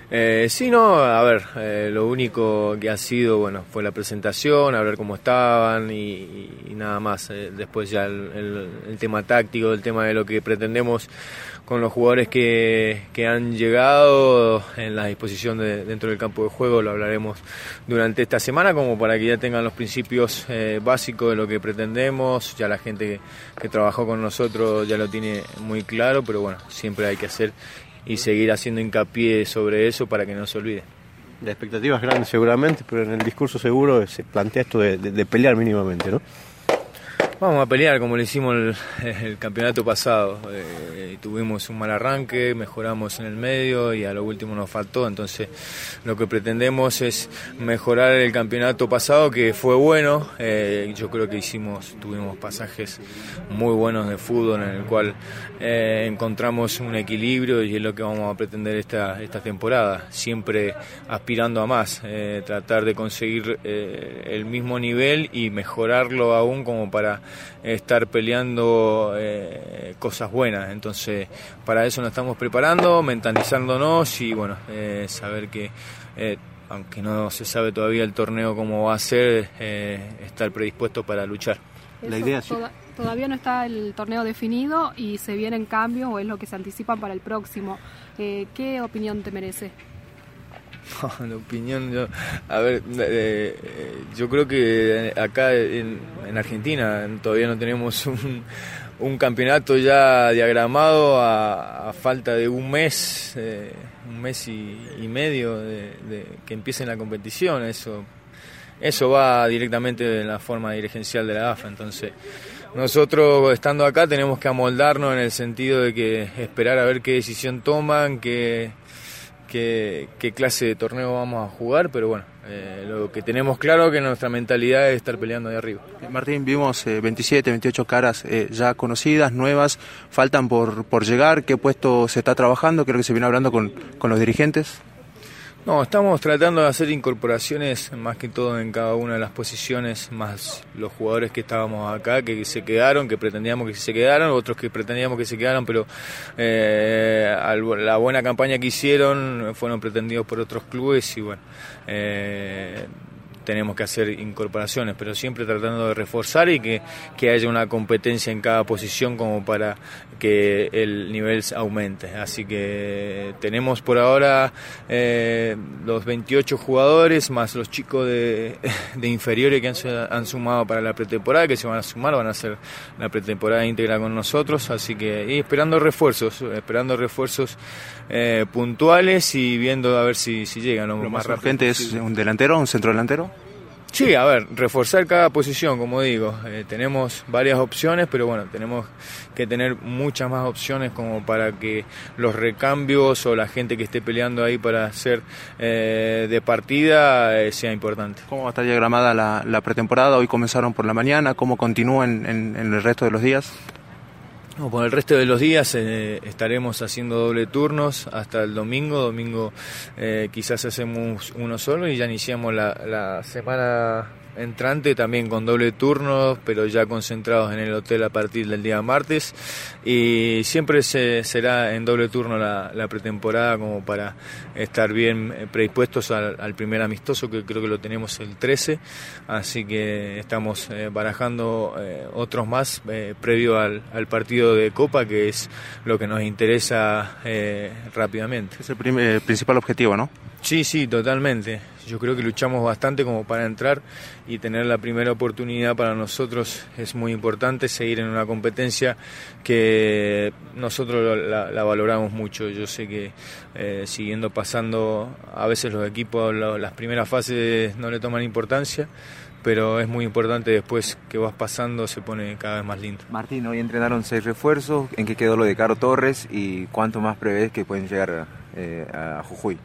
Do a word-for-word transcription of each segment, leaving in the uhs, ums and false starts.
Eh, sí, no, a ver, eh, lo único que ha sido, bueno, fue la presentación, a ver cómo estaban y, y, y nada más. Eh, después ya el, el, el tema táctico, el tema de lo que pretendemos con los jugadores que, que han llegado en la disposición de, dentro del campo de juego, lo hablaremos durante esta semana como para que ya tengan los principios eh, básicos de lo que pretendemos. Ya la gente que, que trabajó con nosotros ya lo tiene muy claro, pero bueno, siempre hay que hacer y seguir haciendo hincapié sobre eso para que no se olvide. La expectativa es grande seguramente, pero en el discurso seguro se plantea esto de, de, de pelear mínimamente, ¿no? Vamos a pelear como lo hicimos el, el campeonato pasado. Eh, tuvimos un mal arranque, mejoramos en el medio y a lo último nos faltó. Entonces lo que pretendemos es mejorar el campeonato pasado, que fue bueno. Eh, yo creo que hicimos, tuvimos pasajes muy buenos de fútbol en el cual eh, encontramos un equilibrio y es lo que vamos a pretender esta, esta temporada. Siempre aspirando a más, eh, tratar de conseguir eh, el mismo nivel y mejorarlo aún como para estar peleando eh, cosas buenas. Entonces para eso nos estamos preparando, mentalizándonos y bueno, eh, saber que eh, aunque no se sabe todavía el torneo cómo va a ser, eh, estar predispuesto para luchar. La idea es... Toda, todavía no está el torneo definido y se vienen cambios o es lo que se anticipa para el próximo. Eh, ¿Qué opinión te merece? La opinión, yo, a ver, eh, yo creo que acá en, en Argentina todavía no tenemos un, un campeonato ya diagramado a, a falta de un mes, eh, un mes y, y medio de, de que empiece la competición. Eso, eso va directamente en la forma dirigencial de la A F A. Entonces, nosotros estando acá tenemos que amoldarnos en el sentido de que esperar a ver qué decisión toman, qué Qué, qué clase de torneo vamos a jugar, pero bueno, eh, lo que tenemos claro es que nuestra mentalidad es estar peleando de arriba. Martín, vimos eh, veintisiete, veintiocho caras eh, ya conocidas, nuevas, faltan por, por llegar. ¿Qué puesto se está trabajando? Creo que se viene hablando con, con los dirigentes. No, estamos tratando de hacer incorporaciones más que todo en cada una de las posiciones, más los jugadores que estábamos acá, que se quedaron, que pretendíamos que se quedaran, otros que pretendíamos que se quedaran, pero eh, la buena campaña que hicieron fueron pretendidos por otros clubes y bueno, eh, tenemos que hacer incorporaciones, pero siempre tratando de reforzar y que, que haya una competencia en cada posición como para que el nivel aumente. Así que tenemos por ahora eh, los veintiocho jugadores más los chicos de, de inferiores que han, han sumado para la pretemporada, que se van a sumar, van a hacer la pretemporada íntegra con nosotros, así que y esperando refuerzos, esperando refuerzos eh, puntuales y viendo a ver si, si llegan lo, lo más, más rápido. ¿Es un delantero, un centro delantero? Sí, a ver, reforzar cada posición, como digo, eh, tenemos varias opciones, pero bueno, tenemos que tener muchas más opciones como para que los recambios o la gente que esté peleando ahí para hacer eh, de partida eh, sea importante. ¿Cómo va a estar diagramada la, la pretemporada? Hoy comenzaron por la mañana, ¿cómo continúan en, en el resto de los días? No, por el resto de los días eh, estaremos haciendo doble turnos hasta el domingo. Domingo eh, quizás hacemos uno solo y ya iniciamos la, la semana entrante también con doble turno, pero ya concentrados en el hotel a partir del día martes, y siempre se, será en doble turno la, la pretemporada como para estar bien predispuestos al, al primer amistoso, que creo que lo tenemos el trece, así que estamos eh, barajando eh, otros más eh, previo al, al partido de Copa, que es lo que nos interesa eh, rápidamente. Es el primer, principal objetivo, ¿no? Sí, sí, totalmente. Yo creo que luchamos bastante como para entrar y tener la primera oportunidad para nosotros es muy importante, seguir en una competencia que nosotros la, la valoramos mucho. Yo sé que eh, siguiendo pasando, a veces los equipos lo, las primeras fases no le toman importancia, pero es muy importante después que vas pasando, se pone cada vez más lindo. Martín, hoy entrenaron seis refuerzos, ¿en qué quedó lo de Caro Torres y cuánto más prevés que pueden llegar eh, a Jujuy?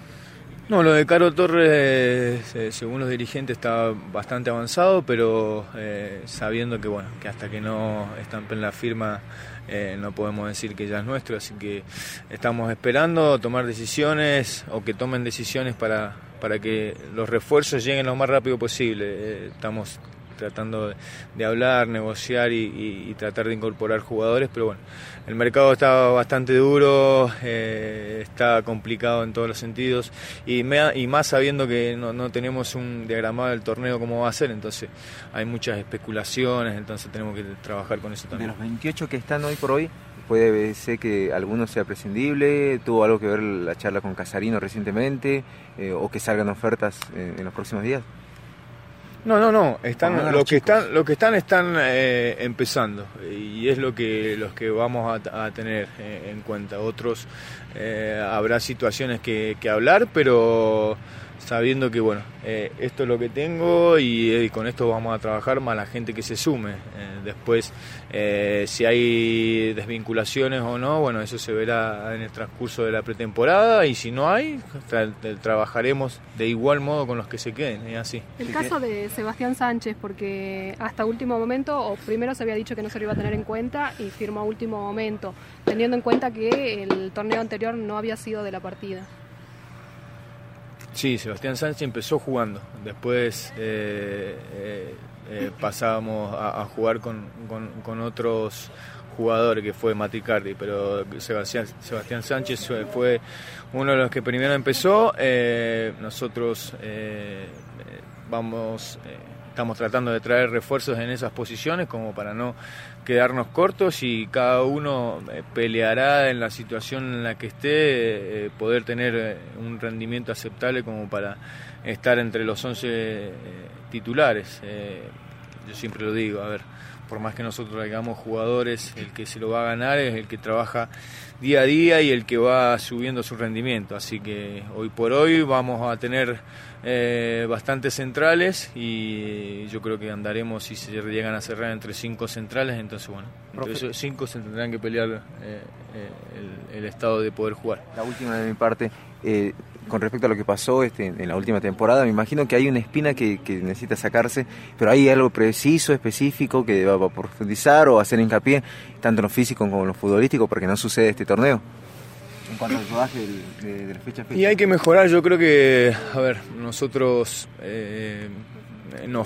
No, lo de Caro Torres, eh, según los dirigentes, está bastante avanzado, pero eh, sabiendo que bueno, que hasta que no estampen la firma eh, no podemos decir que ya es nuestro, así que estamos esperando tomar decisiones o que tomen decisiones para, para que los refuerzos lleguen lo más rápido posible. Eh, estamos tratando de, de hablar, negociar y, y, y tratar de incorporar jugadores, pero bueno, el mercado está bastante duro, eh, está complicado en todos los sentidos y, me, y más sabiendo que no, no tenemos un diagramado del torneo cómo va a ser, entonces hay muchas especulaciones, entonces tenemos que trabajar con eso también. De los veintiocho que están hoy por hoy, puede ser que alguno sea prescindible, tuvo algo que ver la charla con Casarino recientemente, eh, o que salgan ofertas en, en los próximos días. No, no, no, están, Los los que chicos. están, los que están están eh, empezando y es lo que los que vamos a, a tener eh, en cuenta. Otros eh, habrá situaciones que, que hablar, pero sabiendo que bueno, eh, esto es lo que tengo y, eh, y con esto vamos a trabajar más la gente que se sume. Eh, después, eh, si hay desvinculaciones o no, bueno, eso se verá en el transcurso de la pretemporada y si no hay, tra- trabajaremos de igual modo con los que se queden, es así. El caso de Sebastián Sánchez, porque hasta último momento, o primero se había dicho que no se lo iba a tener en cuenta y firmó a último momento, teniendo en cuenta que el torneo anterior no había sido de la partida. Sí, Sebastián Sánchez empezó jugando, después eh, eh, eh, pasábamos a, a jugar con, con, con otros jugadores que fue Maticardi, pero Sebastián, Sebastián Sánchez fue uno de los que primero empezó, eh, nosotros eh, vamos... Eh, Estamos tratando de traer refuerzos en esas posiciones como para no quedarnos cortos y cada uno peleará en la situación en la que esté, eh, poder tener eh, un rendimiento aceptable como para estar entre los once eh, titulares. Eh, yo siempre lo digo, a ver, por más que nosotros traigamos jugadores, el que se lo va a ganar es el que trabaja día a día y el que va subiendo su rendimiento. Así que hoy por hoy vamos a tener eh, bastantes centrales y yo creo que andaremos, si se llegan a cerrar entre cinco centrales, entonces bueno, entre esos cinco se tendrán que pelear eh, eh, el, el estado de poder jugar. La última de mi parte, eh, con respecto a lo que pasó este, en la última temporada, me imagino que hay una espina que, que necesita sacarse, pero hay algo preciso, específico, que va a profundizar o hacer hincapié, tanto en lo físico como en lo futbolístico, para que no suceda este torneo, en cuanto al rodaje del, de, de la fecha a fecha. Y hay que mejorar, yo creo que, a ver, nosotros eh, nos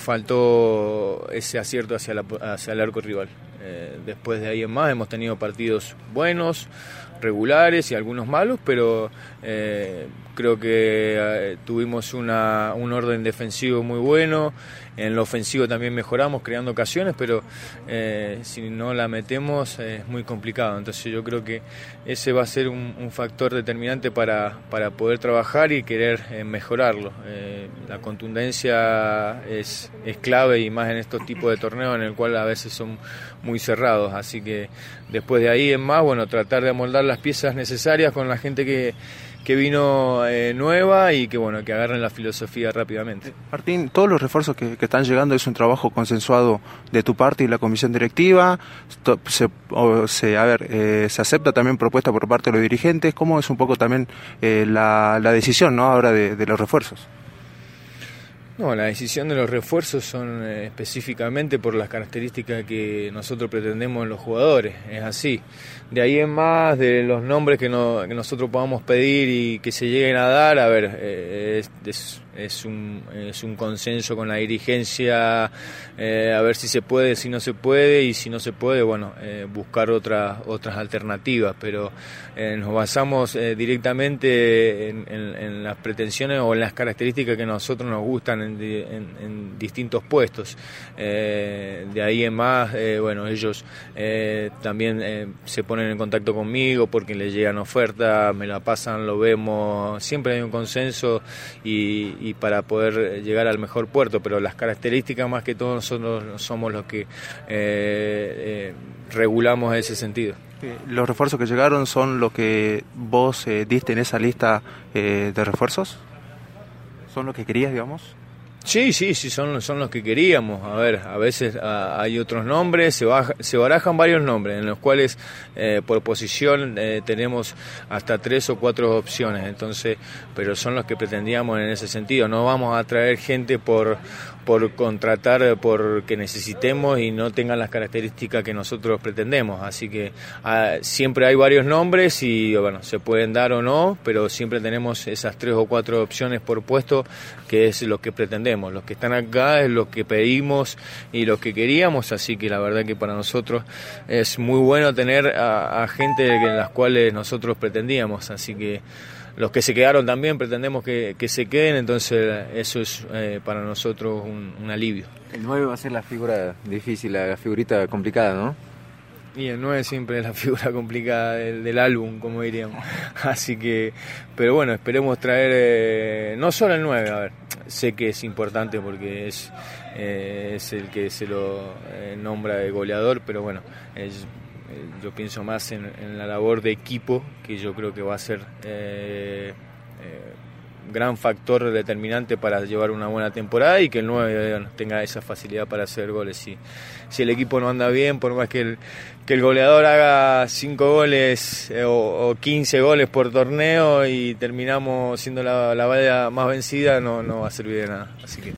faltó ese acierto hacia, la, hacia el arco rival. Eh, después de ahí en más hemos tenido partidos buenos, regulares y algunos malos, pero eh, creo que eh, tuvimos una, un orden defensivo muy bueno, en lo ofensivo también mejoramos creando ocasiones, pero eh, si no la metemos eh, es muy complicado, entonces yo creo que ese va a ser un, un factor determinante para, para poder trabajar y querer eh, mejorarlo. Eh, la contundencia es, es clave y más en estos tipos de torneos en el cual a veces son muy cerrados, así que después de ahí en más, bueno, tratar de amoldar las piezas necesarias con la gente que, que vino eh, nueva y que bueno, que agarren la filosofía rápidamente. Martín, todos los refuerzos que, que están llegando es un trabajo consensuado de tu parte y la comisión directiva, se, o se, a ver, eh, se acepta también propuesta por parte de los dirigentes, ¿cómo es un poco también eh, la, la decisión, ¿no?, ahora de, de los refuerzos? No, la decisión de los refuerzos son eh, específicamente por las características que nosotros pretendemos en los jugadores, es así. De ahí en más, de los nombres que, no, que nosotros podamos pedir y que se lleguen a dar, a ver, eh, es, es, es, un, es un consenso con la dirigencia, eh, a ver si se puede, si no se puede, y si no se puede, bueno, eh, buscar otras otras alternativas, pero eh, nos basamos eh, directamente en, en, en las pretensiones o en las características que a nosotros nos gustan en, en, en distintos puestos. Eh, de ahí en más, eh, bueno, ellos eh, también eh, se ponen en contacto conmigo porque les llegan ofertas, me la pasan, lo vemos, siempre hay un consenso y, y para poder llegar al mejor puerto, pero las características más que todo nosotros somos los que eh, eh, regulamos ese sentido. ¿Los refuerzos que llegaron son los que vos eh, diste en esa lista eh, de refuerzos? ¿Son los que querías, digamos? Sí, sí, sí, son, son los que queríamos. A ver, a veces a, hay otros nombres, se, baja, se barajan varios nombres, en los cuales eh, por posición eh, tenemos hasta tres o cuatro opciones, entonces, pero son los que pretendíamos en ese sentido. No vamos a traer gente por, por contratar, porque necesitemos y no tengan las características que nosotros pretendemos. Así que ah, siempre hay varios nombres y bueno, se pueden dar o no, pero siempre tenemos esas tres o cuatro opciones por puesto, que es lo que pretendemos. pretendemos. Los que están acá es los que pedimos y los que queríamos, así que la verdad que para nosotros es muy bueno tener a, a gente en las cuales nosotros pretendíamos, así que los que se quedaron también pretendemos que, que se queden, entonces eso es eh, para nosotros un, un alivio. El nueve va a ser la figura difícil, la figurita complicada, ¿no? Y el nueve siempre es la figura complicada del, del álbum, como diríamos. Así que, pero bueno, esperemos traer, eh, no solo el nueve, a ver, sé que es importante porque es, eh, es el que se lo eh, nombra de goleador, pero bueno, es, yo pienso más en, en la labor de equipo, que yo creo que va a ser eh, eh, gran factor determinante para llevar una buena temporada y que el nueve bueno, tenga esa facilidad para hacer goles. Si, si el equipo no anda bien, por más que el, que el goleador haga cinco goles eh, o, o quince goles por torneo y terminamos siendo la, la valla más vencida, no, no va a servir de nada. Así que